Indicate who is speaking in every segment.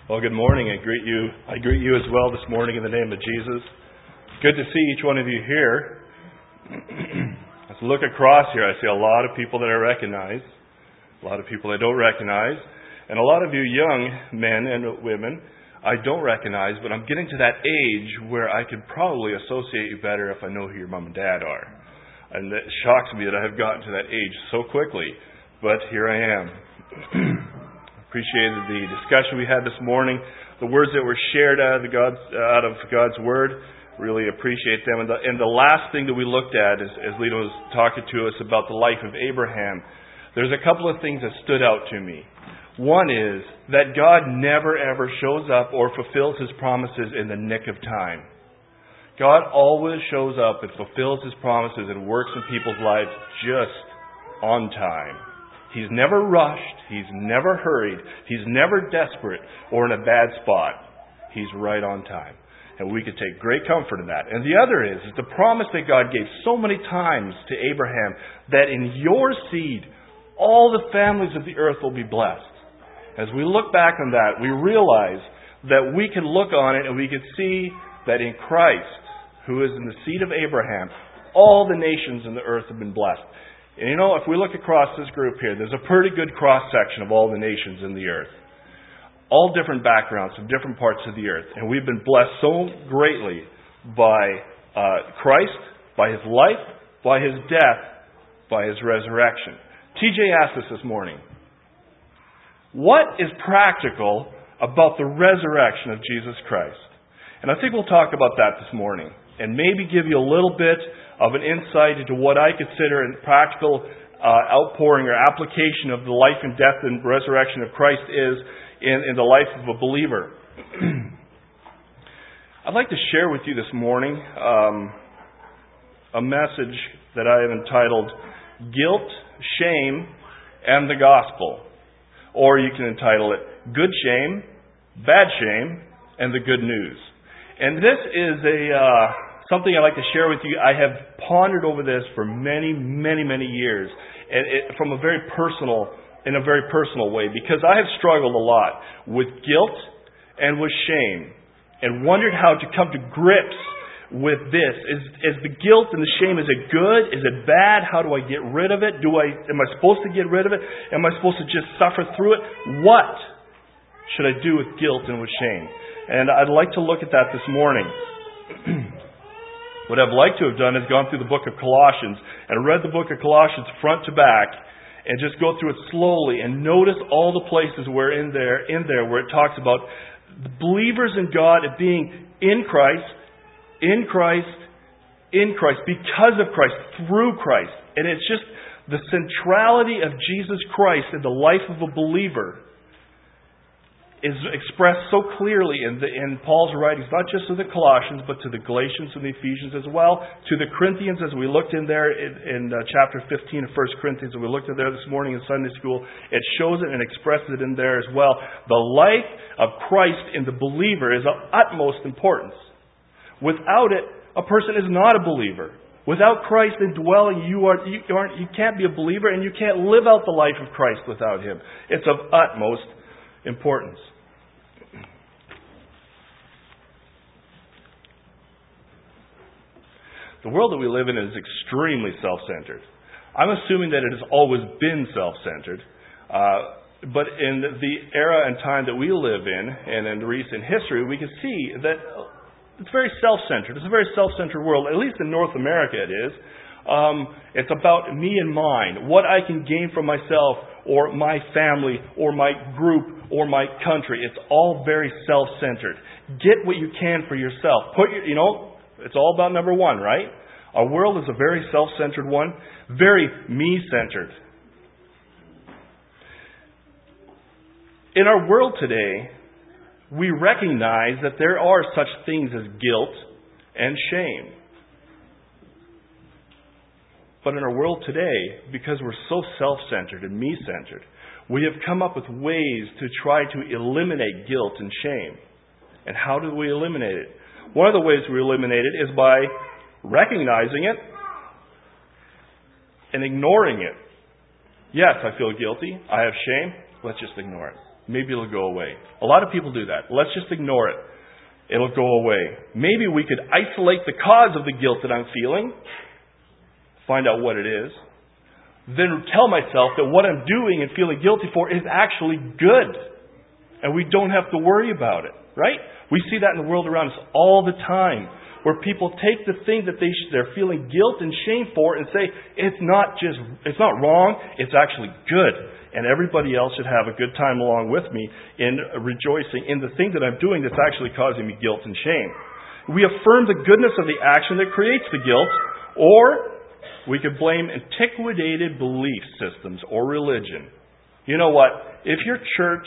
Speaker 1: Well, good morning. I greet you as well this morning in the name of Jesus. Good to see each one of you here. As I look across here, I see a lot of people that I recognize, a lot of people I don't recognize, and a lot of you young men and women I don't recognize, but I'm getting to that age where I could probably associate you better if I know who your mom and dad are. And it shocks me that I have gotten to that age so quickly, but here I am. Appreciated the discussion we had this morning, the words that were shared out of God's Word. Really appreciate them. And the last thing that we looked at, as Lita was talking to us about the life of Abraham, there's a couple of things that stood out to me. One is that God never ever shows up or fulfills His promises in the nick of time. God always shows up and fulfills His promises and works in people's lives just on time. He's never rushed. He's never hurried. He's never desperate or in a bad spot. He's right on time. And we could take great comfort in that. And the other is the promise that God gave so many times to Abraham that in your seed, all the families of the earth will be blessed. As we look back on that, we realize that we can look on it and we can see that in Christ, who is in the seed of Abraham, all the nations in the earth have been blessed. And you know, if we look across this group here, there's a pretty good cross-section of all the nations in the earth. All different backgrounds from different parts of the earth. And we've been blessed so greatly by Christ, by His life, by His death, by His resurrection. TJ asked us this morning, what is practical about the resurrection of Jesus Christ? And I think we'll talk about that this morning. And maybe give you a little bit of an insight into what I consider a practical outpouring or application of the life and death and resurrection of Christ is in the life of a believer. I'd like to share with you this morning a message that I have entitled Guilt, Shame, and the Gospel. Or you can entitle it Good Shame, Bad Shame, and the Good News. And this is something I'd like to share with you. I have pondered over this for many, many, many years, and in a very personal way, because I have struggled a lot with guilt and with shame, and wondered how to come to grips with this. Is the guilt and the shame, is it good? Is it bad? How do I get rid of it? Am I supposed to get rid of it? Am I supposed to just suffer through it? What should I do with guilt and with shame? And I'd like to look at that this morning. What I've liked to have done is gone through the book of Colossians and read the book of Colossians front to back and just go through it slowly and notice all the places where in there where it talks about the believers in God of being in Christ, because of Christ, through Christ. And it's just the centrality of Jesus Christ in the life of a believer is expressed so clearly in Paul's writings, not just to the Colossians, but to the Galatians and the Ephesians as well, to the Corinthians, as we looked in there in chapter 15 of 1 Corinthians, and we looked in there this morning in Sunday school. It shows it and expresses it in there as well. The life of Christ in the believer is of utmost importance. Without it, a person is not a believer. Without Christ indwelling, you can't be a believer, and you can't live out the life of Christ without Him. It's of utmost importance. The world that we live in is extremely self-centered. I'm assuming that it has always been self-centered, but in the era and time that we live in, and in recent history, we can see that it's very self-centered. It's a very self-centered world, at least in North America it is. It's about me and mine, what I can gain for myself, or my family, or my group, or my country. It's all very self-centered. Get what you can for yourself. It's all about number one, right? Our world is a very self-centered one, very me-centered. In our world today, we recognize that there are such things as guilt and shame. But in our world today, because we're so self-centered and me-centered, we have come up with ways to try to eliminate guilt and shame. And how do we eliminate it? One of the ways we eliminate it is by recognizing it and ignoring it. Yes, I feel guilty. I have shame. Let's just ignore it. maybe it'll go away. A lot of people do that. Let's just ignore it. It'll go away. Maybe we could isolate the cause of the guilt that I'm feeling, find out what it is, then tell myself that what I'm doing and feeling guilty for is actually good. And we don't have to worry about it, right? We see that in the world around us all the time, where people take the thing that they're feeling guilt and shame for and say, it's not wrong, it's actually good. And everybody else should have a good time along with me in rejoicing in the thing that I'm doing that's actually causing me guilt and shame. We affirm the goodness of the action that creates the guilt, or we could blame antiquated belief systems or religion. You know what? If your church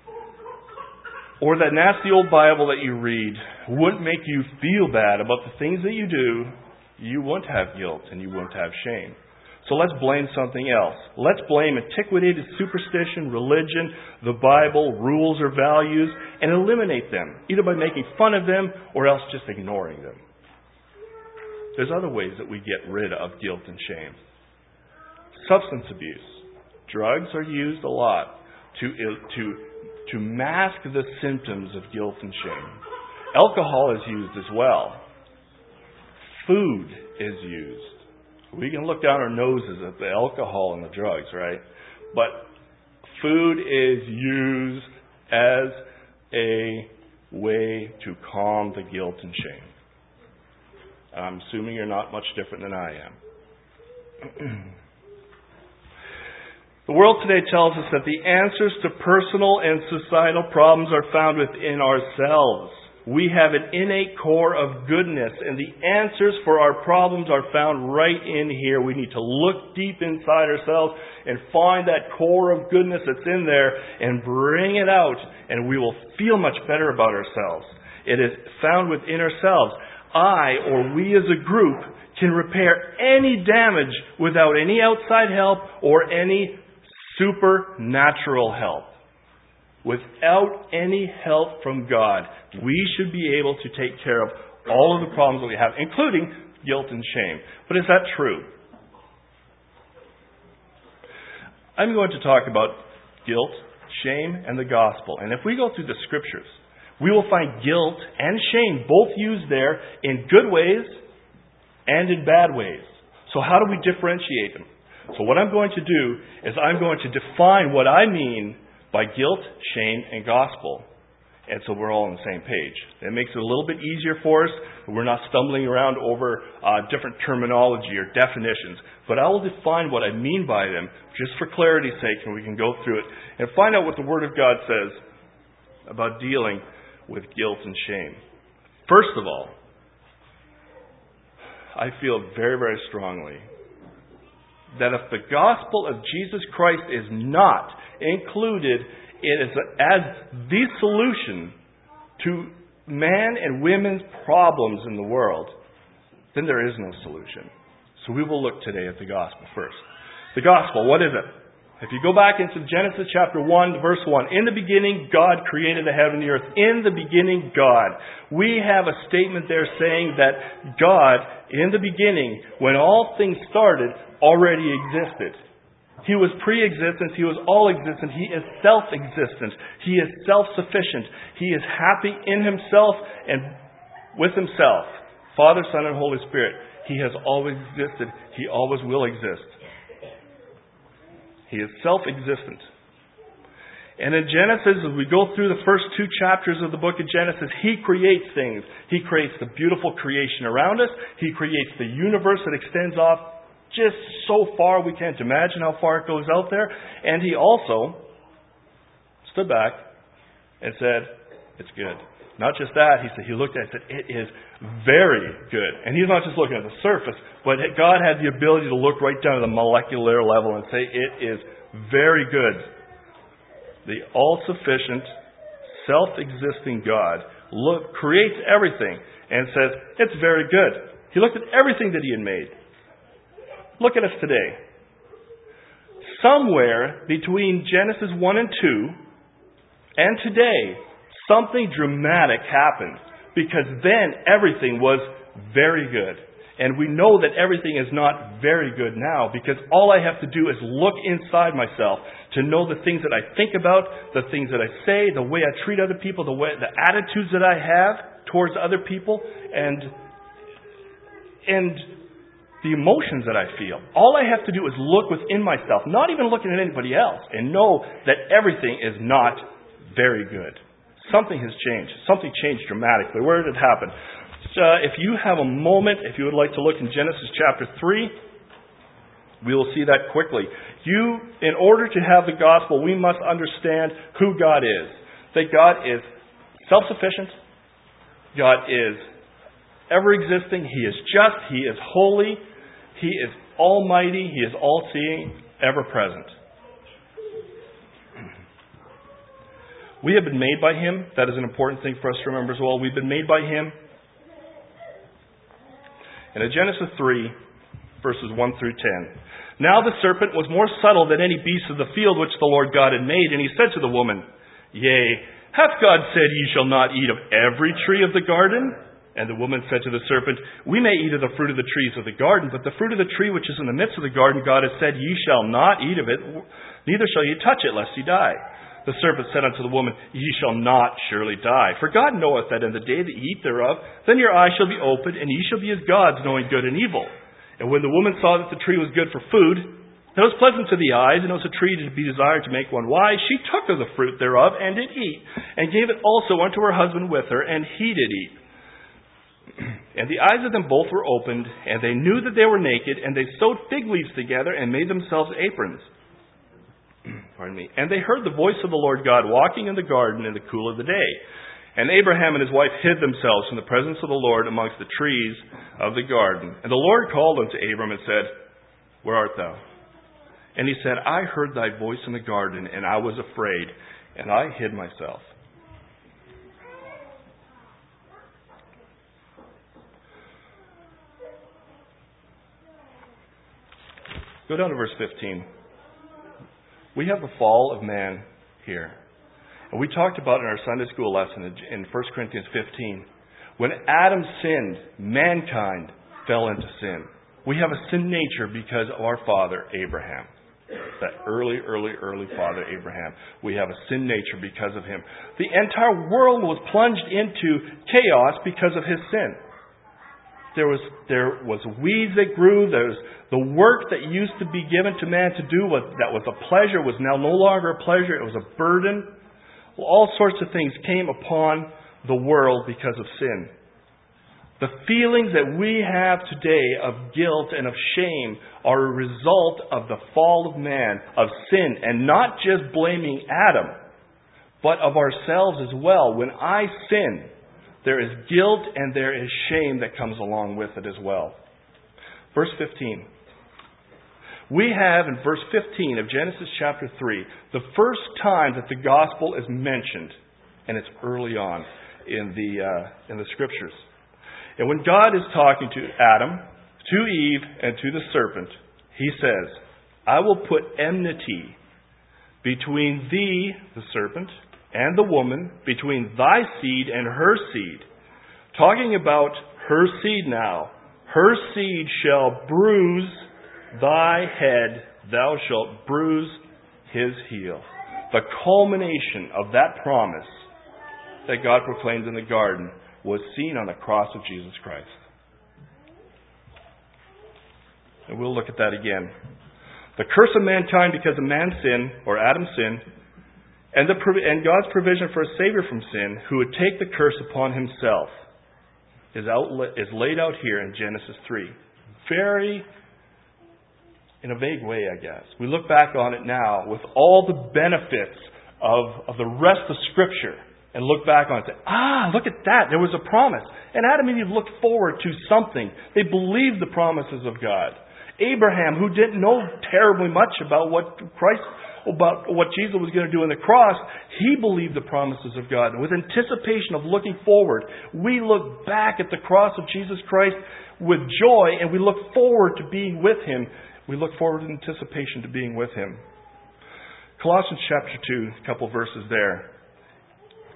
Speaker 1: or that nasty old Bible that you read wouldn't make you feel bad about the things that you do, you wouldn't have guilt and you wouldn't have shame. So let's blame something else. Let's blame antiquated superstition, religion, the Bible, rules or values, and eliminate them, either by making fun of them or else just ignoring them. There's other ways that we get rid of guilt and shame. Substance abuse. Drugs are used a lot to mask the symptoms of guilt and shame. Alcohol is used as well. Food is used. We can look down our noses at the alcohol and the drugs, right? But food is used as a way to calm the guilt and shame. I'm assuming you're not much different than I am. The world today tells us that the answers to personal and societal problems are found within ourselves. We have an innate core of goodness, and the answers for our problems are found right in here. We need to look deep inside ourselves and find that core of goodness that's in there and bring it out, and we will feel much better about ourselves. It is found within ourselves. We as a group can repair any damage without any outside help or any supernatural help. Without any help from God, we should be able to take care of all of the problems that we have, including guilt and shame. But is that true? I'm going to talk about guilt, shame, and the gospel. And if we go through the scriptures, we will find guilt and shame both used there in good ways and in bad ways. So how do we differentiate them? So what I'm going to do is I'm going to define what I mean by guilt, shame, and gospel. And so we're all on the same page. It makes it a little bit easier for us. We're not stumbling around over different terminology or definitions. But I will define what I mean by them just for clarity's sake, and we can go through it and find out what the Word of God says about dealing with guilt and shame. First of all, I feel very, very strongly that if the gospel of Jesus Christ is not included as the solution to man and women's problems in the world, then there is no solution. So we will look today at the gospel first. The gospel, what is it? If you go back into Genesis chapter 1, verse 1, in the beginning, God created the heaven and the earth. In the beginning, God. We have a statement there saying that God, in the beginning, when all things started, already existed. He was pre-existent. He was all-existent. He is self-existent. He is self-sufficient. He is happy in himself and with himself. Father, Son, and Holy Spirit. He has always existed. He always will exist. He is self-existent. And in Genesis, as we go through the first 2 chapters of the book of Genesis, He creates things. He creates the beautiful creation around us. He creates the universe that extends off just so far we can't imagine how far it goes out there. And He also stood back and said, it's good. Not just that, He looked at it and said, it is very good. And He's not just looking at the surface, but God had the ability to look right down to the molecular level and say, it is very good. The all-sufficient, self-existing God creates everything and says, it's very good. He looked at everything that He had made. Look at us today. Somewhere between Genesis 1 and 2 and today, something dramatic happened, because then everything was very good. And we know that everything is not very good now, because all I have to do is look inside myself to know the things that I think about, the things that I say, the way I treat other people, the attitudes that I have towards other people, and the emotions that I feel. All I have to do is look within myself, not even looking at anybody else, and know that everything is not very good. Something has changed. Something changed dramatically. Where did it happen? If you have a moment, if you would like to look in Genesis chapter 3, we will see that quickly. In order to have the gospel, we must understand who God is. That God is self-sufficient. God is ever-existing. He is just. He is holy. He is almighty. He is all-seeing, ever-present. We have been made by Him. That is an important thing for us to remember as well. We've been made by Him. And in Genesis 3, verses 1 through 10. Now the serpent was more subtle than any beast of the field which the Lord God had made. And he said to the woman, Yea, hath God said, Ye shall not eat of every tree of the garden? And the woman said to the serpent, We may eat of the fruit of the trees of the garden, but the fruit of the tree which is in the midst of the garden, God has said, Ye shall not eat of it, neither shall ye touch it, lest ye die. The serpent said unto the woman, Ye shall not surely die. For God knoweth that in the day that ye eat thereof, then your eyes shall be opened, and ye shall be as gods, knowing good and evil. And when the woman saw that the tree was good for food, that it was pleasant to the eyes, and it was a tree to be desired to make one wise, she took of the fruit thereof, and did eat, and gave it also unto her husband with her, and he did eat. And the eyes of them both were opened, and they knew that they were naked, and they sewed fig leaves together, and made themselves aprons. Pardon me. And they heard the voice of the Lord God walking in the garden in the cool of the day. And Abraham and his wife hid themselves from the presence of the Lord amongst the trees of the garden. And the Lord called unto Abram and said, Where art thou? And he said, I heard thy voice in the garden, and I was afraid, and I hid myself. Go down to verse 15. We have the fall of man here. And we talked about in our Sunday school lesson in 1 Corinthians 15. When Adam sinned, mankind fell into sin. We have a sin nature because of our father, Abraham. That early father, Abraham. We have a sin nature because of him. The entire world was plunged into chaos because of his sin. There was weeds that grew. There was the work that used to be given to man to do that was a pleasure was now no longer a pleasure. It was a burden. Well, all sorts of things came upon the world because of sin. The feelings that we have today of guilt and of shame are a result of the fall of man, of sin, and not just blaming Adam, but of ourselves as well. When I sin, there is guilt and there is shame that comes along with it as well. Verse 15. We have in verse 15 of Genesis chapter 3, the first time that the gospel is mentioned, and it's early on in the scriptures. And when God is talking to Adam, to Eve, and to the serpent, He says, I will put enmity between thee, the serpent, and the woman, between thy seed and her seed. Talking about her seed now. Her seed shall bruise thy head, thou shalt bruise his heel. The culmination of that promise that God proclaimed in the garden was seen on the cross of Jesus Christ. And we'll look at that again. The curse of mankind because of man's sin, or Adam's sin, and God's provision for a Savior from sin, who would take the curse upon Himself, is laid out here in Genesis 3. Very, in a vague way, I guess. We look back on it now with all the benefits of the rest of Scripture, and look back on it and say, look at that, there was a promise. And Adam and Eve looked forward to something. They believed the promises of God. Abraham, who didn't know terribly much about what Jesus was going to do on the cross, he believed the promises of God. And with anticipation of looking forward, we look back at the cross of Jesus Christ with joy, and we look forward to being with Him. We look forward in anticipation to being with Him. Colossians chapter 2, a couple verses there.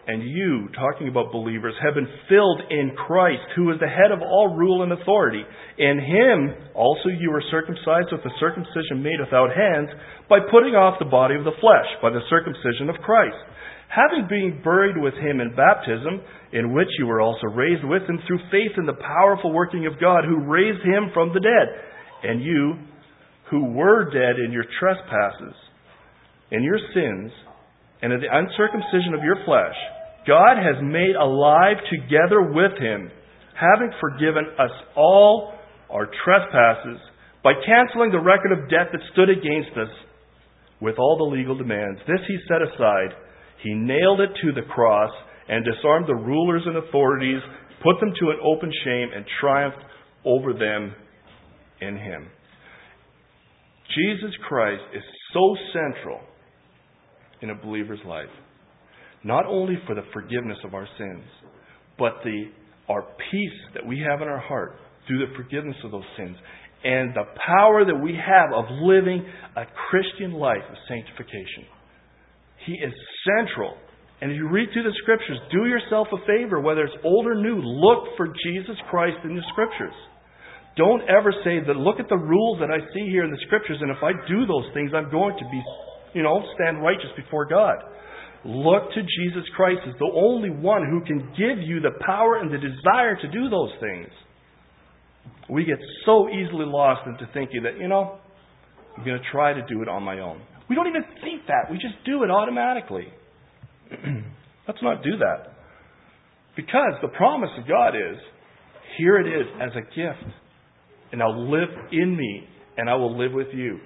Speaker 1: and you, talking about believers, have been filled in Christ, who is the head of all rule and authority. In Him also you were circumcised with the circumcision made without hands, by putting off the body of the flesh, by the circumcision of Christ, having been buried with Him in baptism, in which you were also raised with Him through faith in the powerful working of God, who raised Him from the dead. And you, who were dead in your trespasses, in your sins, and in the uncircumcision of your flesh, God has made alive together with Him, having forgiven us all our trespasses, by canceling the record of debt that stood against us with all the legal demands. This He set aside. He nailed it to the cross and disarmed the rulers and authorities, put them to an open shame, and triumphed over them in Him. Jesus Christ is so central in a believer's life. Not only for the forgiveness of our sins, but our peace that we have in our heart through the forgiveness of those sins, and the power that we have of living a Christian life of sanctification. He is central. And if you read through the Scriptures, do yourself a favor, whether it's old or new, look for Jesus Christ in the Scriptures. Don't ever say that, look at the rules that I see here in the Scriptures, and if I do those things, I'm going to be, stand righteous before God. Look to Jesus Christ as the only one who can give you the power and the desire to do those things. We get so easily lost into thinking that, I'm going to try to do it on my own. We don't even think that. We just do it automatically. Let's not do that. Because the promise of God is, here it is as a gift. And I'll live in me, and I will live with you.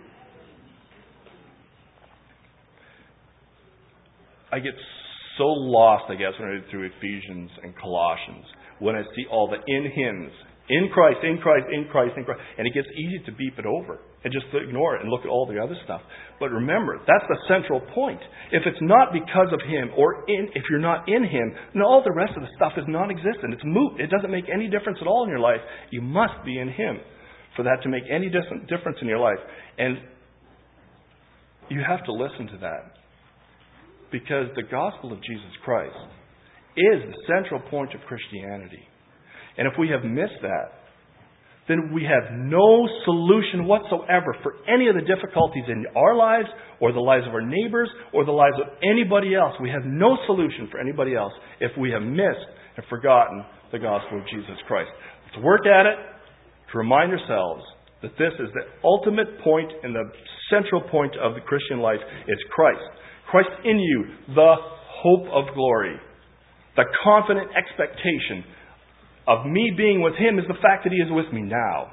Speaker 1: I get so lost, when I read through Ephesians and Colossians, when I see all the in Hims. In Christ, in Christ, in Christ, in Christ. And it gets easy to beep it over and just ignore it and look at all the other stuff. But remember, that's the central point. If it's not because of Him, if you're not in Him, then all the rest of the stuff is non-existent. It's moot. It doesn't make any difference at all in your life. You must be in Him for that to make any difference in your life. And you have to listen to that. Because the gospel of Jesus Christ is the central point of Christianity. And if we have missed that, then we have no solution whatsoever for any of the difficulties in our lives or the lives of our neighbors or the lives of anybody else. We have no solution for anybody else if we have missed and forgotten the gospel of Jesus Christ. Let's work at it to remind ourselves that this is the ultimate point and the central point of the Christian life is Christ. Christ in you, the hope of glory. The confident expectation of me being with Him is the fact that He is with me now.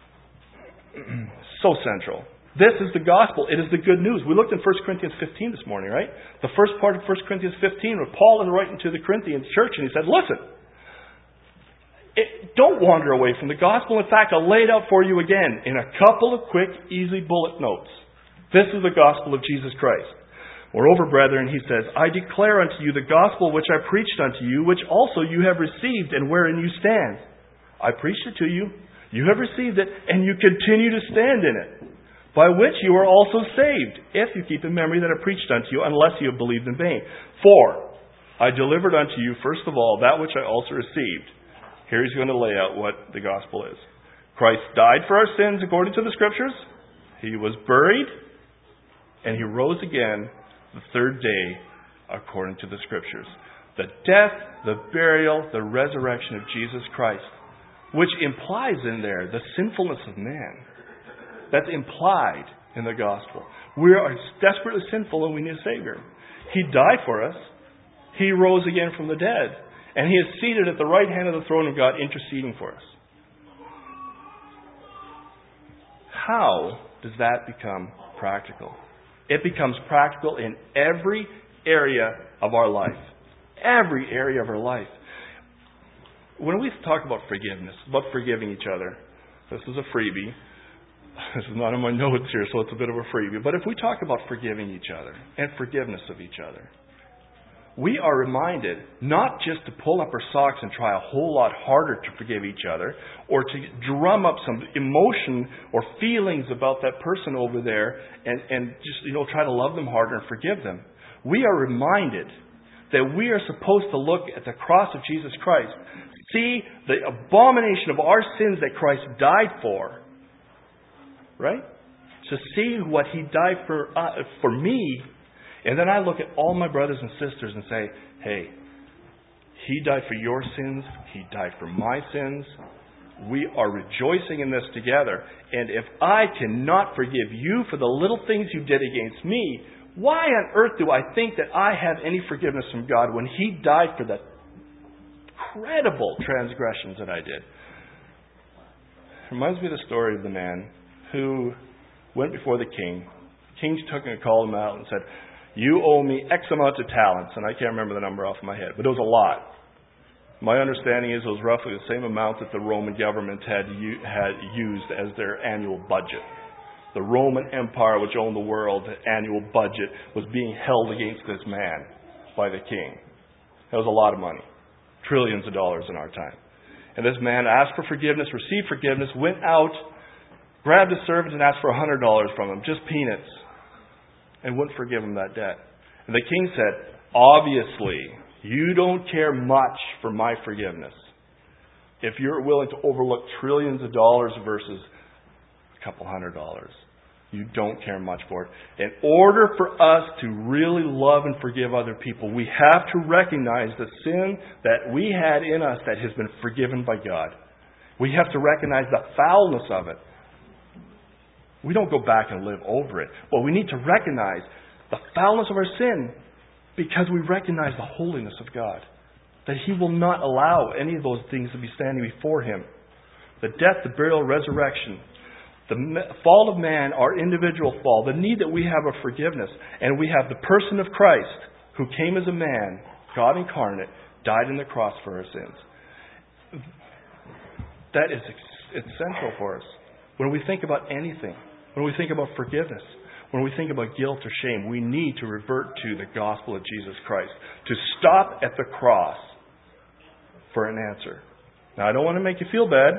Speaker 1: So central. This is the gospel. It is the good news. We looked in 1 Corinthians 15 this morning, right? The first part of 1 Corinthians 15, where Paul is writing to the Corinthian church, and he said, listen, don't wander away from the gospel. In fact, I'll lay it out for you again in a couple of quick, easy bullet notes. This is the gospel of Jesus Christ. Moreover, brethren, he says, I declare unto you the gospel which I preached unto you, which also you have received, and wherein you stand. I preached it to you, you have received it, and you continue to stand in it, by which you are also saved, if you keep in memory that I preached unto you, unless you have believed in vain. For I delivered unto you, first of all, that which I also received. Here he's going to lay out what the gospel is. Christ died for our sins according to the Scriptures. He was buried, and He rose again the third day, according to the Scriptures. The death, the burial, the resurrection of Jesus Christ, which implies in there the sinfulness of man. That's implied in the gospel. We are desperately sinful and we need a Savior. He died for us. He rose again from the dead. And He is seated at the right hand of the throne of God, interceding for us. How does that become practical? It becomes practical in every area of our life. Every area of our life. When we talk about forgiveness, about forgiving each other, this is a freebie. This is not in my notes here, so it's a bit of a freebie. But if we talk about forgiving each other and forgiveness of each other, we are reminded not just to pull up our socks and try a whole lot harder to forgive each other, or to drum up some emotion or feelings about that person over there and just try to love them harder and forgive them. We are reminded that we are supposed to look at the cross of Jesus Christ, see the abomination of our sins that Christ died for, right? To see what He died for me, and then I look at all my brothers and sisters and say, hey, He died for your sins, He died for my sins. We are rejoicing in this together. And if I cannot forgive you for the little things you did against me, why on earth do I think that I have any forgiveness from God when He died for the incredible transgressions that I did? It reminds me of the story of the man who went before the king. The king took and called him out and said, you owe me X amount of talents. And I can't remember the number off my head, but it was a lot. My understanding is it was roughly the same amount that the Roman government had used as their annual budget. The Roman Empire, which owned the world, annual budget was being held against this man by the king. That was a lot of money. Trillions of dollars in our time. And this man asked for forgiveness, received forgiveness, went out, grabbed a servant and asked for $100 from him, just peanuts, and wouldn't forgive him that debt. And the king said, obviously, you don't care much for my forgiveness. If you're willing to overlook trillions of dollars versus a couple $100, you don't care much for it. In order for us to really love and forgive other people, we have to recognize the sin that we had in us that has been forgiven by God. We have to recognize the foulness of it. We don't go back and live over it. But we need to recognize the foulness of our sin because we recognize the holiness of God. That He will not allow any of those things to be standing before Him. The death, the burial, resurrection, the fall of man, our individual fall, the need that we have of forgiveness, and we have the person of Christ who came as a man, God incarnate, died on the cross for our sins. That is it's central for us. When we think about anything, when we think about forgiveness, when we think about guilt or shame, we need to revert to the gospel of Jesus Christ, to stop at the cross for an answer. Now, I don't want to make you feel bad.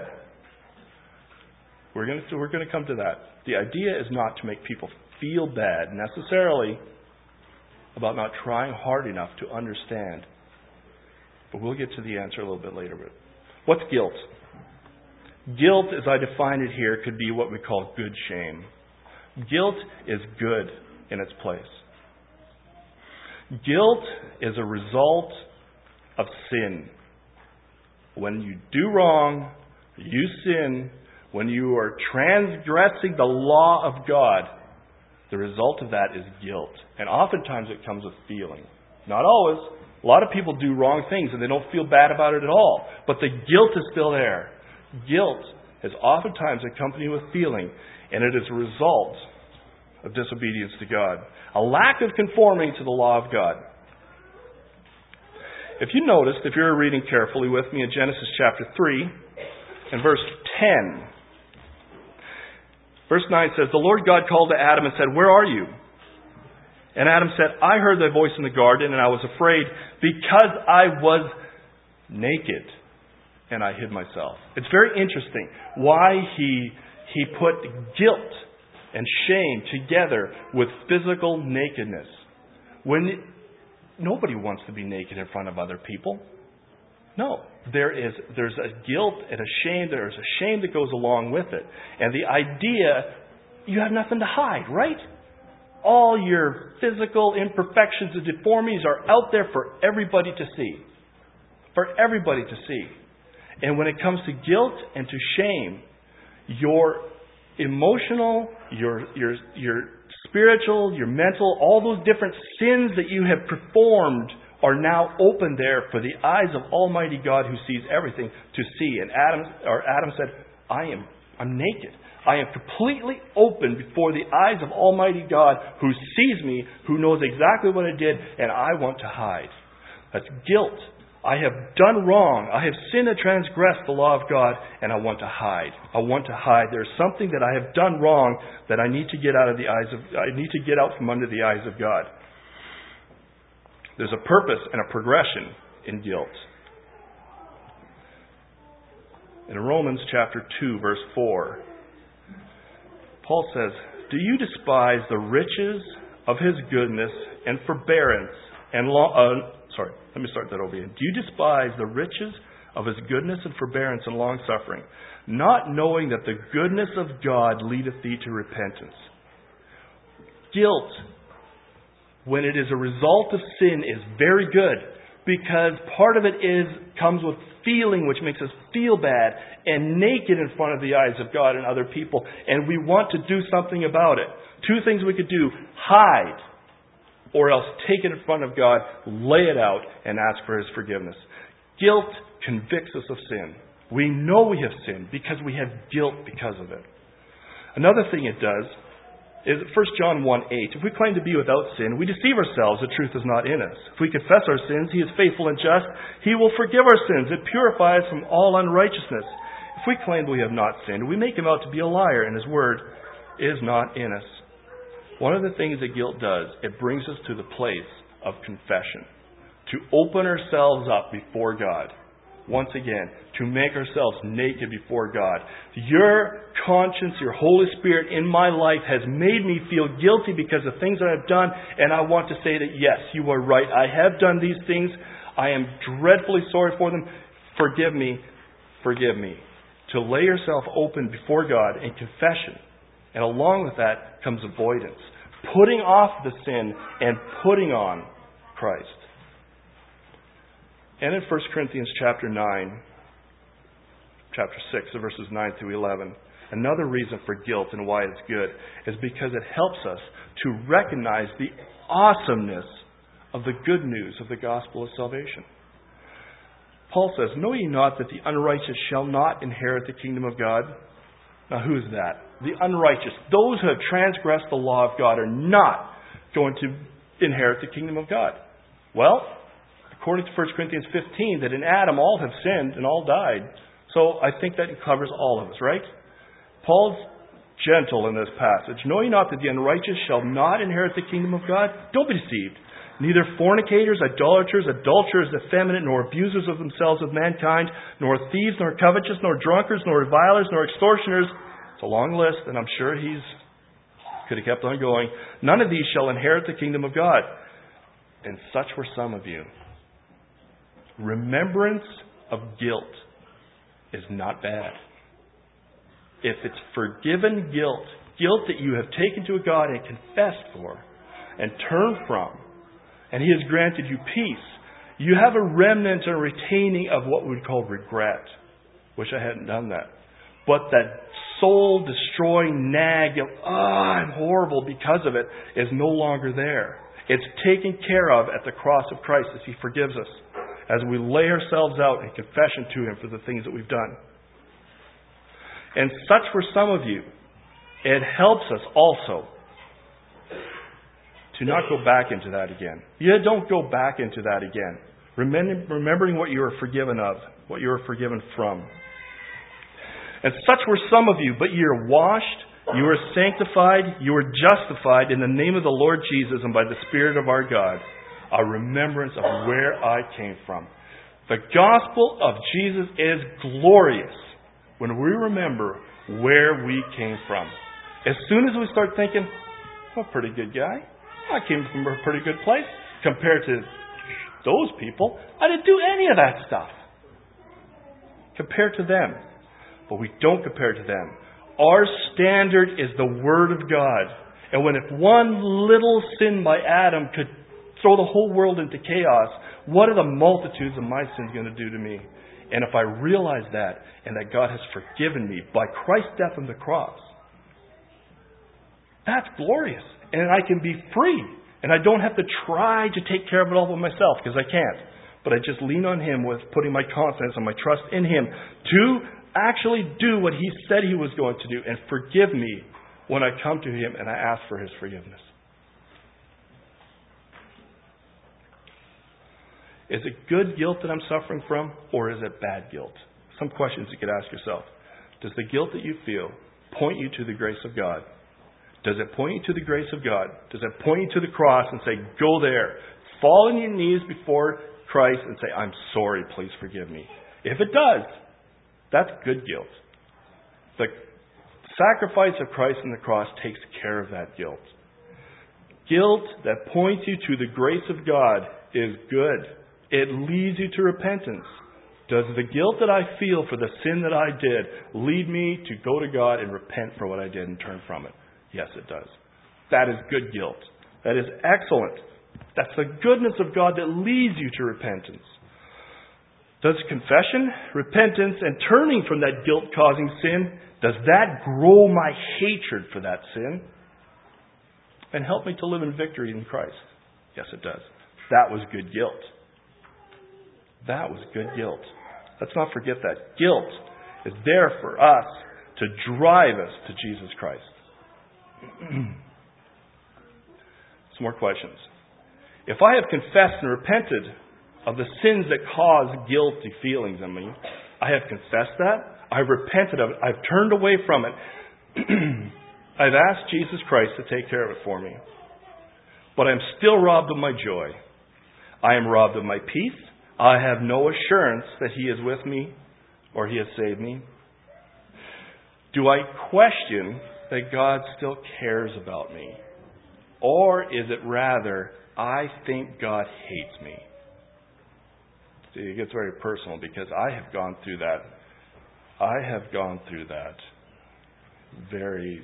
Speaker 1: We're going to come to that. The idea is not to make people feel bad necessarily about not trying hard enough to understand. But we'll get to the answer a little bit later. What's guilt? Guilt, as I define it here, could be what we call good shame. Guilt is good in its place. Guilt is a result of sin. When you do wrong, you sin, when you are transgressing the law of God, the result of that is guilt. And oftentimes it comes with feeling. Not always. A lot of people do wrong things and they don't feel bad about it at all. But the guilt is still there. Guilt is oftentimes accompanied with feeling, and it is a result of disobedience to God. A lack of conforming to the law of God. If you noticed, if you're reading carefully with me in Genesis chapter 3 and verse 10, verse 9 says, the Lord God called to Adam and said, where are you? And Adam said, I heard thy voice in the garden, and I was afraid because I was naked. And I hid myself. It's very interesting why he put guilt and shame together with physical nakedness. Nobody wants to be naked in front of other people. No. There's a guilt and a shame. There's a shame that goes along with it. And the idea, you have nothing to hide, right? All your physical imperfections and deformities are out there for everybody to see. For everybody to see. And when it comes to guilt and to shame, your emotional, your spiritual, your mental, all those different sins that you have performed are now open there for the eyes of Almighty God who sees everything to see. And Adam said, I'm naked. I am completely open before the eyes of Almighty God who sees me, who knows exactly what I did, and I want to hide. That's guilt. I have done wrong. I have sinned and transgressed the law of God, and I want to hide. I want to hide. There's something that I have done wrong that I need to get out from under the eyes of God. There's a purpose and a progression in guilt. In Romans chapter 2, verse 4, Paul says, do you despise the riches of His goodness and forbearance and let me start that over again. Do you despise the riches of His goodness and forbearance and long-suffering, not knowing that the goodness of God leadeth thee to repentance? Guilt, when it is a result of sin, is very good, because part of it comes with feeling, which makes us feel bad and naked in front of the eyes of God and other people, and we want to do something about it. Two things we could do: hide, or else take it in front of God, lay it out, and ask for His forgiveness. Guilt convicts us of sin. We know we have sinned because we have guilt because of it. Another thing it does is 1 John 1:8. If we claim to be without sin, we deceive ourselves. The truth is not in us. If we confess our sins, He is faithful and just. He will forgive our sins and purify us from all unrighteousness. If we claim we have not sinned, we make Him out to be a liar, and His word is not in us. One of the things that guilt does, it brings us to the place of confession. To open ourselves up before God. Once again, to make ourselves naked before God. Your conscience, your Holy Spirit in my life has made me feel guilty because of things that I've done, and I want to say that yes, you are right. I have done these things. I am dreadfully sorry for them. Forgive me. Forgive me. To lay yourself open before God in confession. And along with that comes avoidance. Putting off the sin and putting on Christ. And in 1 Corinthians chapter 6, verses 9 through 11, another reason for guilt and why it's good is because it helps us to recognize the awesomeness of the good news of the gospel of salvation. Paul says, "Know ye not that the unrighteous shall not inherit the kingdom of God?" Now, who is that? The unrighteous. Those who have transgressed the law of God are not going to inherit the kingdom of God. Well, according to 1 Corinthians 15, that in Adam all have sinned and all died. So I think that covers all of us, right? Paul's gentle in this passage. "Know ye not that the unrighteous shall not inherit the kingdom of God?" Don't be deceived. "Neither fornicators, idolaters, adulterers, effeminate, nor abusers of themselves of mankind, nor thieves, nor covetous, nor drunkards, nor revilers, nor extortioners." It's a long list, and I'm sure he's could have kept on going. "None of these shall inherit the kingdom of God." And such were some of you. Remembrance of guilt is not bad. If it's forgiven guilt, guilt that you have taken to God and confessed for and turned from, and He has granted you peace, you have a remnant and retaining of what we would call regret. Wish I hadn't done that. But that soul-destroying nag of, I'm horrible because of it, is no longer there. It's taken care of at the cross of Christ as He forgives us, as we lay ourselves out in confession to Him for the things that we've done. And such were some of you. It helps us also to not go back into that again. You don't go back into that again. Remembering what you were forgiven of, what you were forgiven from. "And such were some of you, but ye are washed, you are sanctified, you are justified in the name of the Lord Jesus and by the Spirit of our God." A remembrance of where I came from. The gospel of Jesus is glorious when we remember where we came from. As soon as we start thinking, I'm a pretty good guy. I came from a pretty good place compared to those people. I didn't do any of that stuff. Compared to them. But we don't compare to them. Our standard is the Word of God. And when if one little sin by Adam could throw the whole world into chaos, what are the multitudes of my sins going to do to me? And if I realize that, and that God has forgiven me by Christ's death on the cross, that's glorious. And I can be free. And I don't have to try to take care of it all by myself, because I can't. But I just lean on Him with putting my confidence and my trust in Him to actually do what He said He was going to do and forgive me when I come to Him and I ask for His forgiveness. Is it good guilt that I'm suffering from, or is it bad guilt? Some questions you could ask yourself. Does the guilt that you feel point you to the grace of God? Does it point you to the grace of God? Does it point you to the cross and say, go there, fall on your knees before Christ and say, I'm sorry, please forgive me? If it does, that's good guilt. The sacrifice of Christ on the cross takes care of that guilt. Guilt that points you to the grace of God is good. It leads you to repentance. Does the guilt that I feel for the sin that I did lead me to go to God and repent for what I did and turn from it? Yes, it does. That is good guilt. That is excellent. That's the goodness of God that leads you to repentance. Does confession, repentance, and turning from that guilt-causing sin, does that grow my hatred for that sin and help me to live in victory in Christ? Yes, it does. That was good guilt. That was good guilt. Let's not forget that. Guilt is there for us to drive us to Jesus Christ. Some more questions. If I have confessed and repented of the sins that cause guilty feelings in me, I have confessed that. I've repented of it. I've turned away from it. I've asked Jesus Christ to take care of it for me. But I'm still robbed of my joy. I am robbed of my peace. I have no assurance that He is with me or He has saved me. Do I question that God still cares about me? Or is it rather, I think God hates me? See, it gets very personal because I have gone through that. I have gone through that very,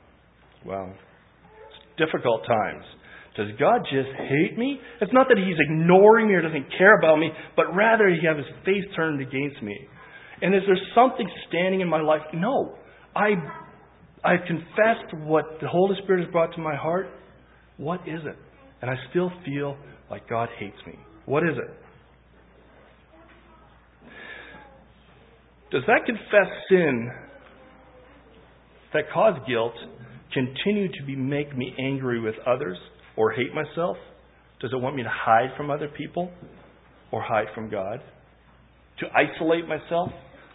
Speaker 1: difficult times. Does God just hate me? It's not that He's ignoring me or doesn't care about me, but rather He has His face turned against me. And is there something standing in my life? No. I've confessed what the Holy Spirit has brought to my heart. What is it? And I still feel like God hates me. What is it? Does that confessed sin that caused guilt continue to make me angry with others or hate myself? Does it want me to hide from other people or hide from God? To isolate myself?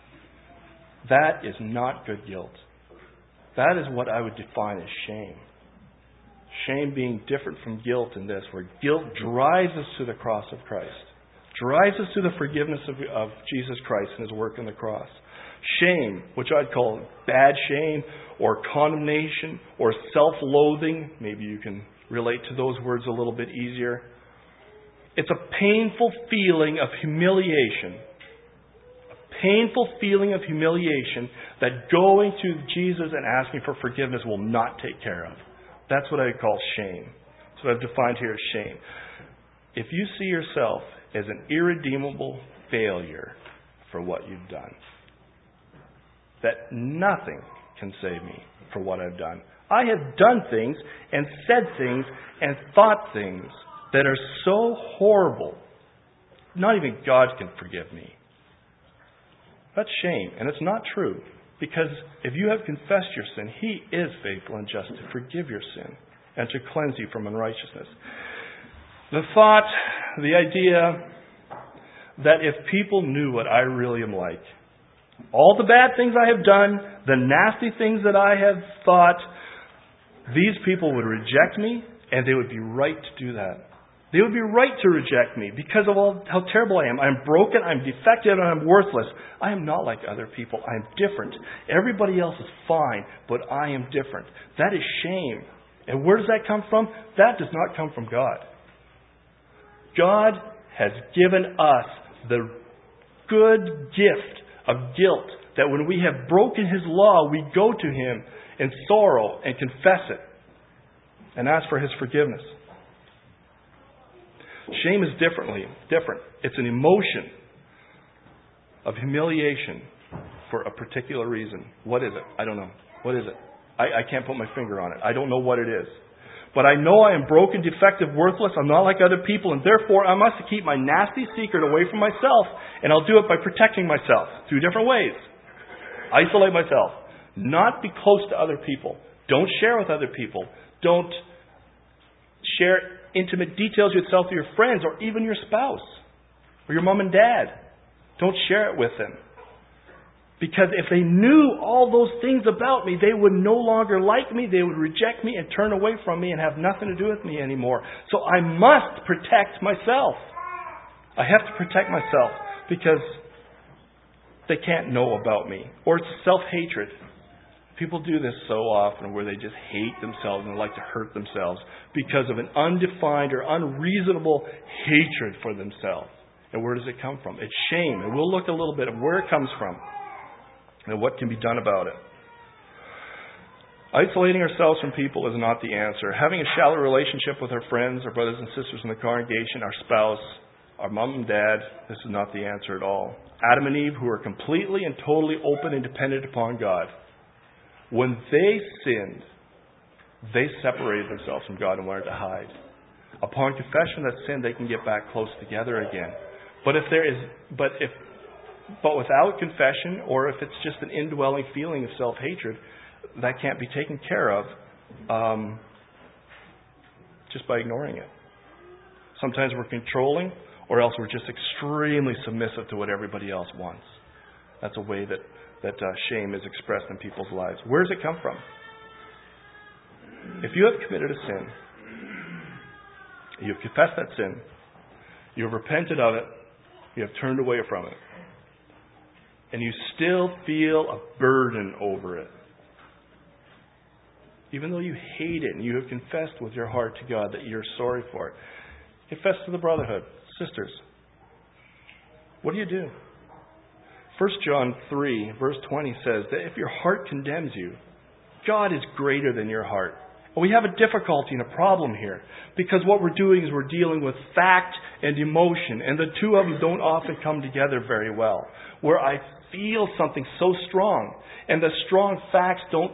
Speaker 1: That is not good guilt. That is what I would define as shame. Shame being different from guilt in this, where guilt drives us to the cross of Christ. Drives us to the forgiveness of Jesus Christ and His work on the cross. Shame, which I'd call bad shame or condemnation or self-loathing. Maybe you can relate to those words a little bit easier. It's a painful feeling of humiliation. A painful feeling of humiliation that going to Jesus and asking for forgiveness will not take care of. That's what I call shame. That's what I've defined here as shame. If you see yourself as an irredeemable failure for what you've done, that nothing can save me for what I've done. I have done things and said things and thought things that are so horrible, not even God can forgive me. That's shame, and it's not true. Because if you have confessed your sin, He is faithful and just to forgive your sin and to cleanse you from unrighteousness. The thought, the idea that if people knew what I really am like, all the bad things I have done, the nasty things that I have thought, these people would reject me, and they would be right to do that. They would be right to reject me because of how terrible I am. I'm broken, I'm defective, and I'm worthless. I am not like other people. I am different. Everybody else is fine, but I am different. That is shame. And where does that come from? That does not come from God. God has given us the good gift of guilt, that when we have broken His law, we go to Him in sorrow and confess it and ask for His forgiveness. Shame is different. It's an emotion of humiliation for a particular reason. What is it? I don't know. What is it? I can't put my finger on it. I don't know what it is. But I know I am broken, defective, worthless. I'm not like other people, and therefore I must keep my nasty secret away from myself, and I'll do it by protecting myself through different ways. Isolate myself. Not be close to other people. Don't share with other people. Don't share intimate details yourself with your friends or even your spouse or your mom and dad. Don't share it with them. Because if they knew all those things about me, they would no longer like me, they would reject me and turn away from me and have nothing to do with me anymore. So I must protect myself. I have to protect myself because they can't know about me. Or it's self-hatred. People do this so often where they just hate themselves and like to hurt themselves because of an undefined or unreasonable hatred for themselves. And where does it come from? It's shame. And we'll look a little bit at where it comes from and what can be done about it. Isolating ourselves from people is not the answer. Having a shallow relationship with our friends, our brothers and sisters in the congregation, our spouse, our mom and dad, this is not the answer at all. Adam and Eve, who are completely and totally open and dependent upon God, when they sinned, they separated themselves from God and wanted to hide. Upon confession of that sin, they can get back close together again. But without confession, or if it's just an indwelling feeling of self-hatred, that can't be taken care of just by ignoring it. Sometimes we're controlling, or else we're just extremely submissive to what everybody else wants. That's a way that shame is expressed in people's lives. Where does it come from? If you have committed a sin, you have confessed that sin, you have repented of it, you have turned away from it, and you still feel a burden over it, even though you hate it and you have confessed with your heart to God that you're sorry for it, confess to the brotherhood. Sisters, what do? 1 John 3, verse 20 says that if your heart condemns you, God is greater than your heart. And we have a difficulty and a problem here, because what we're doing is we're dealing with fact and emotion, and the two of them don't often come together very well. Where I feel something so strong, and the strong facts don't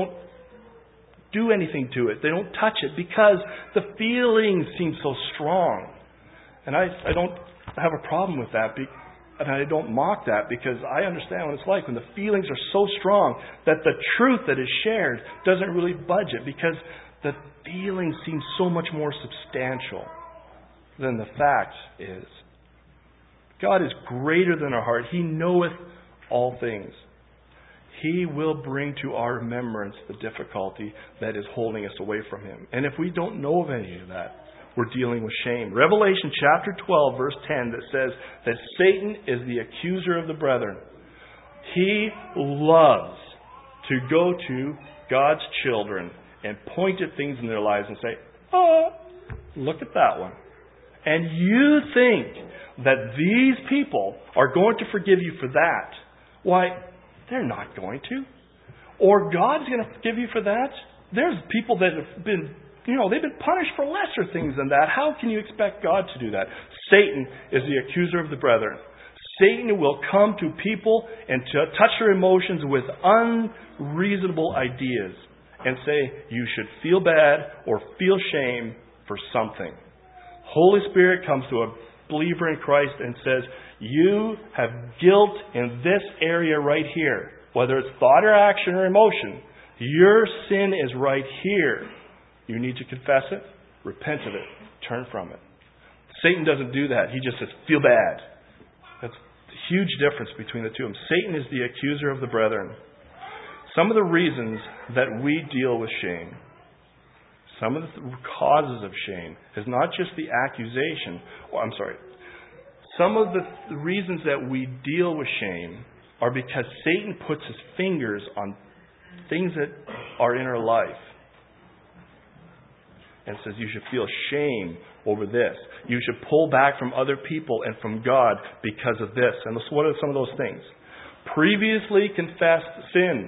Speaker 1: do anything to it. They don't touch it because the feelings seem so strong. And I don't have a problem with that, and I don't mock that, because I understand what it's like when the feelings are so strong that the truth that is shared doesn't really budge it, because the feeling seems so much more substantial than the fact is. God is greater than our heart. He knoweth all things. He will bring to our remembrance the difficulty that is holding us away from Him. And if we don't know of any of that, we're dealing with shame. Revelation chapter 12, verse 10, that says that Satan is the accuser of the brethren. He loves to go to God's children and point at things in their lives and say, "Oh, look at that one." And you think that these people are going to forgive you for that. Why, they're not going to. Or God's going to forgive you for that. There's people that have been they've been punished for lesser things than that. How can you expect God to do that? Satan is the accuser of the brethren. Satan will come to people and to touch their emotions with unreasonable ideas and say, you should feel bad or feel shame for something. Holy Spirit comes to a believer in Christ and says, you have guilt in this area right here. Whether it's thought or action or emotion, your sin is right here. You need to confess it, repent of it, turn from it. Satan doesn't do that. He just says, feel bad. That's a huge difference between the two of them. Satan is the accuser of the brethren. Some of the reasons that we deal with shame, some of the causes of shame, is not just the accusation. Some of the reasons that we deal with shame are because Satan puts his fingers on things that are in our life and says you should feel shame over this. You should pull back from other people and from God because of this. And what are some of those things? Previously confessed sin.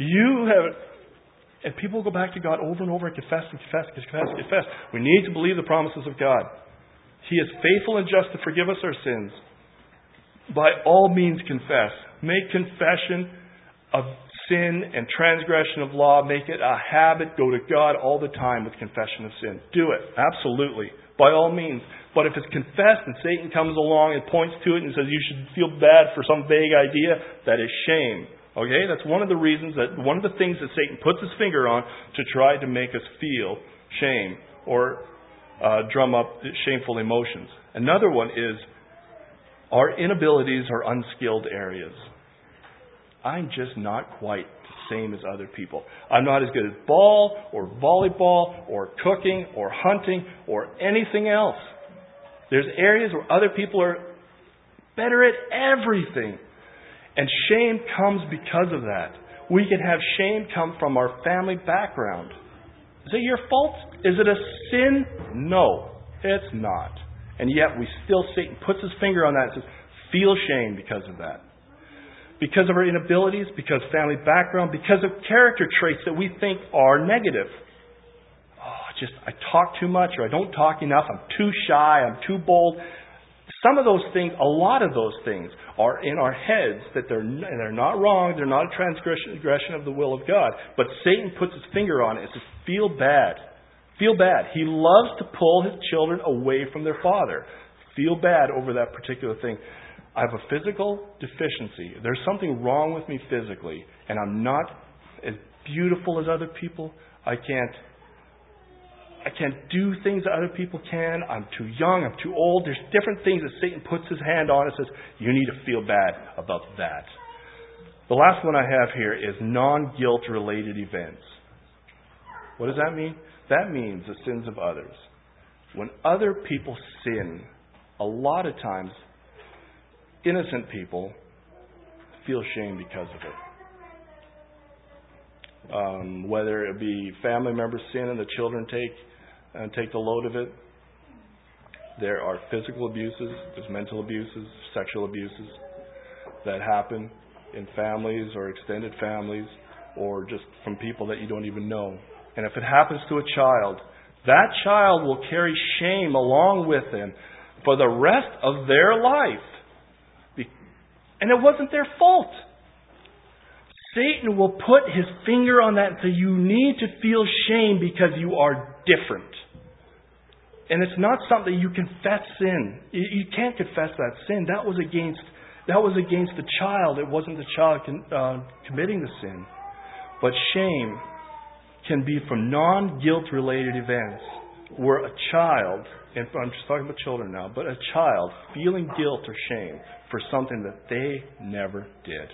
Speaker 1: And people go back to God over and over and confess and confess and confess and confess. We need to believe the promises of God. He is faithful and just to forgive us our sins. By all means confess. Make confession of sin and transgression of law. Make it a habit. Go to God all the time with confession of sin. Do it. Absolutely. By all means. But if it's confessed and Satan comes along and points to it and says you should feel bad for some vague idea, that is shame. Okay? That's one of the things that Satan puts his finger on to try to make us feel shame or drum up shameful emotions. Another one is our inabilities or unskilled areas. I'm just not quite the same as other people. I'm not as good at ball or volleyball or cooking or hunting or anything else. There's areas where other people are better at everything. And shame comes because of that. We can have shame come from our family background. Is it your fault? Is it a sin? No, it's not. And yet Satan puts his finger on that and says, feel shame because of that. Because of our inabilities, because of family background, because of character traits that we think are negative. I talk too much, or I don't talk enough, I'm too shy, I'm too bold. Some of those things, a lot of those things, are in our heads that they're not wrong, they're not a transgression of the will of God. But Satan puts his finger on it and says, feel bad. Feel bad. He loves to pull his children away from their father. Feel bad over that particular thing. I have a physical deficiency. There's something wrong with me physically, and I'm not as beautiful as other people. I can't do things that other people can. I'm too young. I'm too old. There's different things that Satan puts his hand on and says, you need to feel bad about that. The last one I have here is non-guilt related events. What does that mean? That means the sins of others. When other people sin, a lot of times, innocent people feel shame because of it. Whether it be family members sin and the children take the load of it. There are physical abuses, there's mental abuses, sexual abuses that happen in families or extended families or just from people that you don't even know. And if it happens to a child, that child will carry shame along with them for the rest of their life. And it wasn't their fault. Satan will put his finger on that and say, you need to feel shame because you are different. And it's not something you confess sin. You can't confess that sin. That was against the child. It wasn't the child committing the sin. But shame can be from non-guilt related events where a child, and I'm just talking about children now, but a child feeling guilt or shame for something that they never did.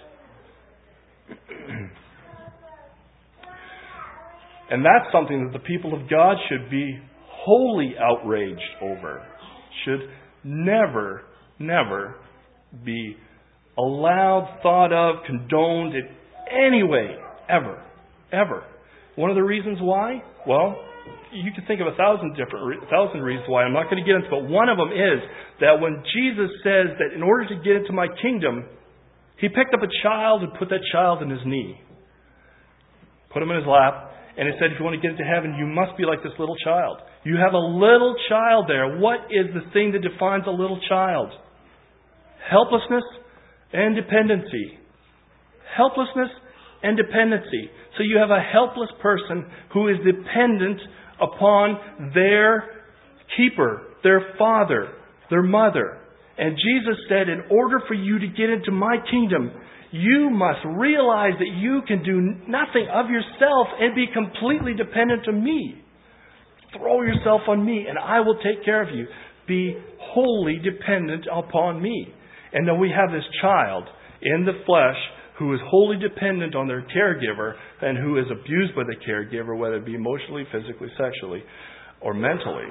Speaker 1: And that's something that the people of God should be wholly outraged over. Should never be allowed, thought of, condoned in any way, ever. One of the reasons why? Well, you can think of a thousand reasons why. I'm not going to get into it, but one of them is that when Jesus says that in order to get into my kingdom, He picked up a child and put that child in His knee. Put him in His lap. And He said, if you want to get into heaven, you must be like this little child. You have a little child there. What is the thing that defines a little child? Helplessness and dependency. Helplessness and dependency. So you have a helpless person who is dependent upon their keeper, their father, their mother. And Jesus said, in order for you to get into my kingdom, you must realize that you can do nothing of yourself and be completely dependent on me. Throw yourself on me and I will take care of you. Be wholly dependent upon me. And then we have this child in the flesh who is wholly dependent on their caregiver and who is abused by the caregiver, whether it be emotionally, physically, sexually, or mentally.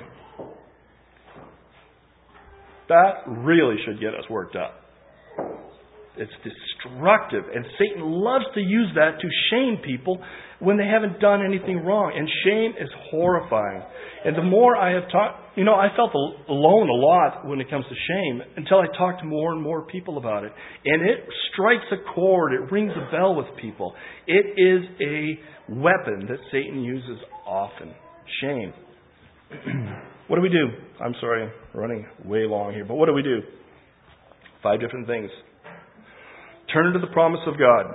Speaker 1: That really should get us worked up. It's destructive. And Satan loves to use that to shame people when they haven't done anything wrong. And shame is horrifying. And the more I have talked, I felt alone a lot when it comes to shame until I talked to more and more people about it. And it strikes a chord. It rings a bell with people. It is a weapon that Satan uses often. Shame. What do we do? I'm sorry, I'm running way long here. But what do we do? 5 different things. Turn to the promise of God.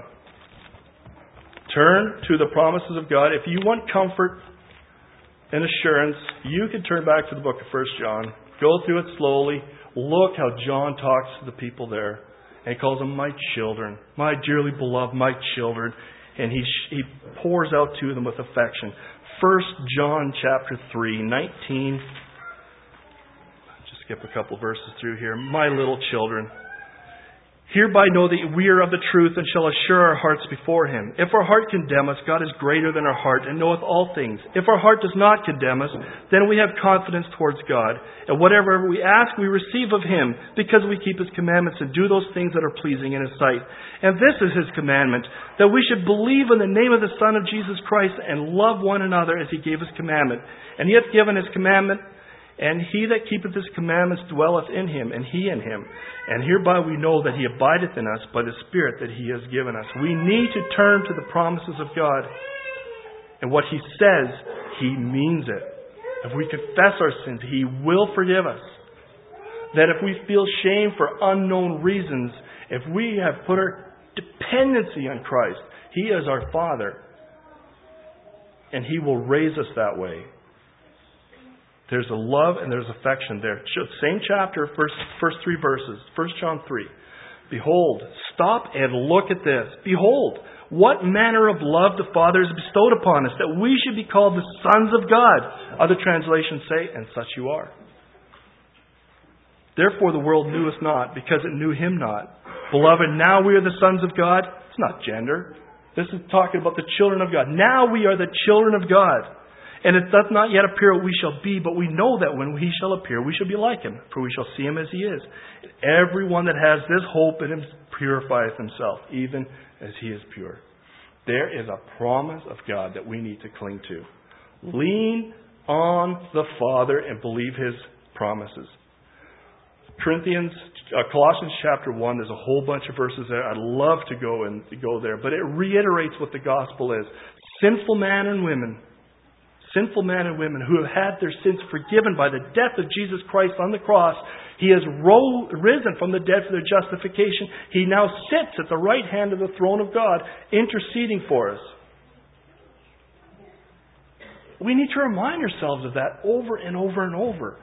Speaker 1: Turn to the promises of God. If you want comfort and assurance, you can turn back to the book of 1 John. Go through it slowly. Look how John talks to the people there. And he calls them my children, my dearly beloved, my children. And he pours out to them with affection. 1 John chapter 3, 19. Just skip a couple verses through here. My little children, hereby know that we are of the truth and shall assure our hearts before Him. If our heart condemn us, God is greater than our heart and knoweth all things. If our heart does not condemn us, then we have confidence towards God. And whatever we ask, we receive of Him, because we keep His commandments and do those things that are pleasing in His sight. And this is His commandment, that we should believe in the name of the Son of Jesus Christ and love one another as He gave His commandment. And He hath given His commandment
Speaker 2: And he that keepeth his commandments dwelleth in him, and he in him. And hereby we know that he abideth in us by the Spirit that he has given us. We need to turn to the promises of God. And what he says, he means it. If we confess our sins, he will forgive us. That if we feel shame for unknown reasons, if we have put our dependency on Christ, he is our Father. And he will raise us that way. There's a love and there's affection there. Same chapter, first 3 verses. 1 John 3. Behold, stop and look at this. Behold, what manner of love the Father has bestowed upon us, that we should be called the sons of God. Other translations say, and such you are. Therefore the world knew us not, because it knew him not. Beloved, now we are the sons of God. It's not gender. This is talking about the children of God. Now we are the children of God. And it doth not yet appear what we shall be, but we know that when he shall appear, we shall be like him, for we shall see him as he is. And everyone that has this hope in him purifieth himself, even as he is pure. There is a promise of God that we need to cling to. Lean on the Father and believe his promises. Colossians chapter 1, there's a whole bunch of verses there. I'd love to go there, but it reiterates what the gospel is. Sinful men and women who have had their sins forgiven by the death of Jesus Christ on the cross. He has risen from the dead for their justification. He now sits at the right hand of the throne of God, interceding for us. We need to remind ourselves of that over and over and over.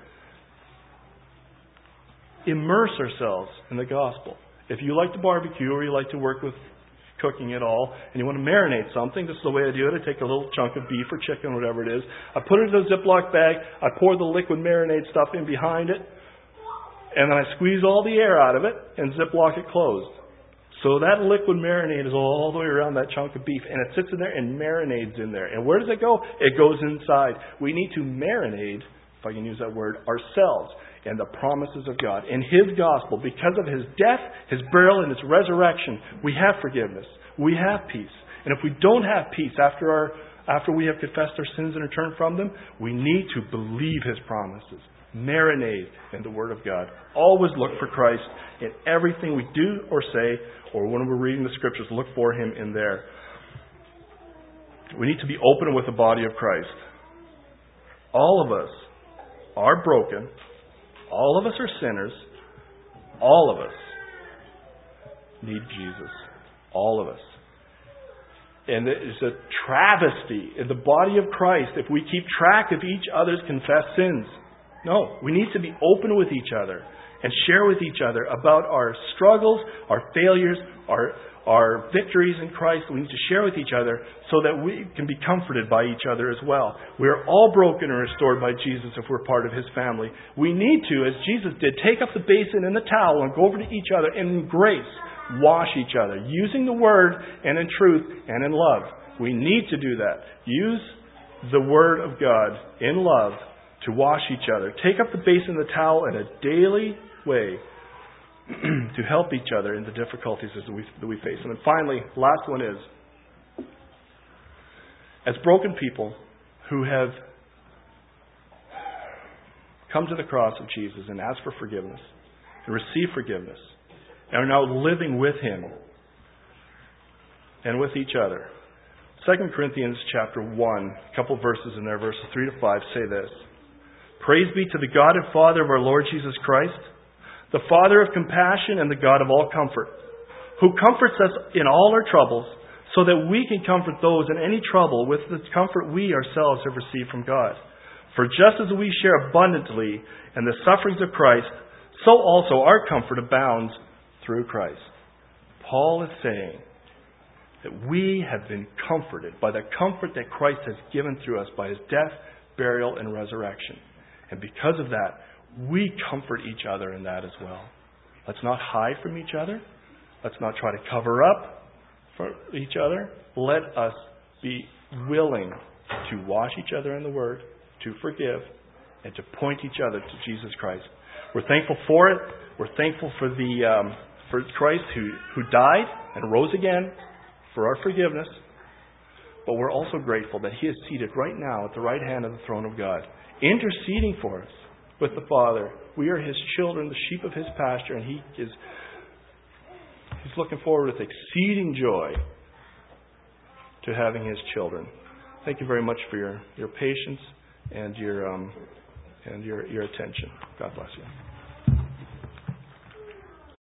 Speaker 2: Immerse ourselves in the gospel. If you like to barbecue or you like to work with cooking at all, and you want to marinate something, this is the way I do it. I take a little chunk of beef or chicken, whatever it is. I put it in a Ziploc bag. I pour the liquid marinade stuff in behind it. And then I squeeze all the air out of it and Ziploc it closed. So that liquid marinade is all the way around that chunk of beef. And it sits in there and marinades in there. And where does it go? It goes inside. We need to marinate, if I can use that word, ourselves and the promises of God. In his gospel, because of his death, his burial, and his resurrection, we have forgiveness. We have peace. And if we don't have peace after we have confessed our sins and returned from them, we need to believe his promises. Marinate in the Word of God. Always look for Christ in everything we do or say, or when we're reading the Scriptures, look for him in there. We need to be open with the body of Christ. All of us are broken. All of us are sinners. All of us need Jesus. All of us. And it is a travesty in the body of Christ if we keep track of each other's confessed sins. No, we need to be open with each other and share with each other about our struggles, our failures, our victories in Christ. We need to share with each other so that we can be comforted by each other as well. We are all broken and restored by Jesus if we're part of his family. We need to, as Jesus did, take up the basin and the towel and go over to each other and in grace wash each other, using the Word and in truth and in love. We need to do that. Use the Word of God in love to wash each other. Take up the basin and the towel in a daily way to help each other in the difficulties that we face. And then finally, last one is, as broken people who have come to the cross of Jesus and asked for forgiveness and received forgiveness and are now living with him and with each other. 2 Corinthians chapter 1, a couple verses in there, verses 3 to 5 say this. Praise be to the God and Father of our Lord Jesus Christ, the Father of compassion and the God of all comfort, who comforts us in all our troubles, so that we can comfort those in any trouble with the comfort we ourselves have received from God. For just as we share abundantly in the sufferings of Christ, so also our comfort abounds through Christ. Paul is saying that we have been comforted by the comfort that Christ has given through us by his death, burial, and resurrection. And because of that, we comfort each other in that as well. Let's not hide from each other. Let's not try to cover up for each other. Let us be willing to wash each other in the Word, to forgive, and to point each other to Jesus Christ. We're thankful for it. We're thankful for for Christ who died and rose again for our forgiveness. But we're also grateful that he is seated right now at the right hand of the throne of God, interceding for us, with the Father. We are His children, the sheep of His pasture, and He's looking forward with exceeding joy to having His children. Thank you very much for your patience and your attention. God bless you.